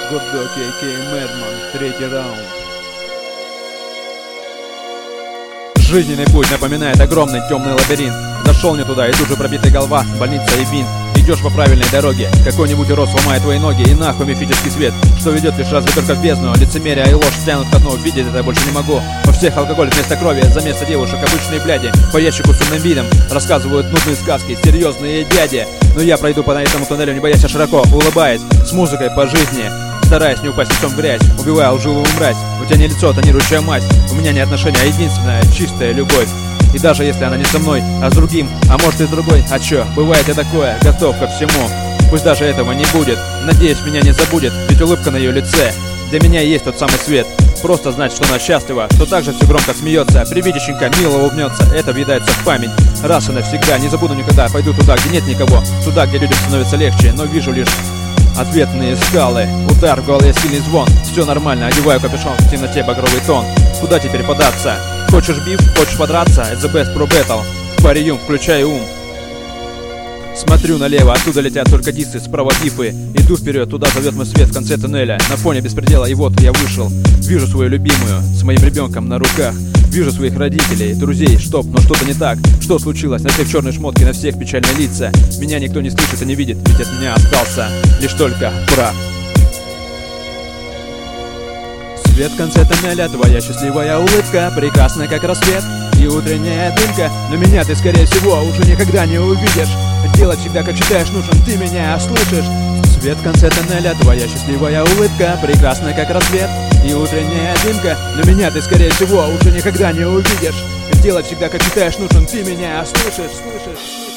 Гордок, а.к.а. Мэдман, третий раунд. Жизненный путь напоминает огромный темный лабиринт. Зашел не туда, и тут же пробитая голова, больница и бинт. Идешь по правильной дороге, какой-нибудь урод сломает твои ноги, и нахуй мифический свет, что ведет лишь разве только в бездну. Лицемерие и ложь тянут ко дну, видеть это больше не могу. Во всех алкоголь вместо крови, за место девушек обычные бляди. По ящику с умным видом рассказывают нудные сказки, серьезные дяди. Но я пройду по этому туннелю, не боясь, а широко улыбаясь, с музыкой по жизни, стараясь не упасть лицом в грязь, убивая лживую мразь. У тебя не лицо, тонирующая мазь, у меня не отношения, а единственная чистая любовь. И даже если она не со мной, а с другим, а может и с другой, а чё, бывает и такое, готов ко всему. Пусть даже этого не будет, надеюсь, меня не забудет, ведь улыбка на ее лице для меня есть тот самый свет. Просто знать, что она счастлива, что также все громко смеется, при виде щенка мило улыбнется, это въедается в память раз и навсегда. Не забуду никогда, пойду туда, где нет никого, туда, где людям становится легче, но вижу лишь ответные скалы. Удар в голове, сильный звон, все нормально, одеваю капюшон, в темноте багровый тон. Куда теперь податься? Хочешь биф, хочешь подраться? It's the best pro battle. В паре юм, включай ум. Смотрю налево, оттуда летят только дисы, справа пифы. Иду вперед, туда зовет мой свет в конце туннеля. На фоне беспредела, и вот я вышел. Вижу свою любимую, с моим ребенком на руках. Вижу своих родителей, друзей, стоп, но что-то не так. Что случилось? На всех черные шмотки, на всех печальные лица. Меня никто не слышит и не видит, ведь от меня остался лишь только прах. Свет в конце тоннеля, твоя счастливая улыбка, прекрасная как рассвет и утренняя дымка. Но меня ты, скорее всего, уже никогда не увидишь. Делать всегда, как считаешь нужным, ты меня слышишь. Свет в конце тоннеля, твоя счастливая улыбка, прекрасная как рассвет и утренняя дымка. Но меня ты, скорее всего, уже никогда не увидишь. Делать всегда, как считаешь нужным, ты меня слышишь.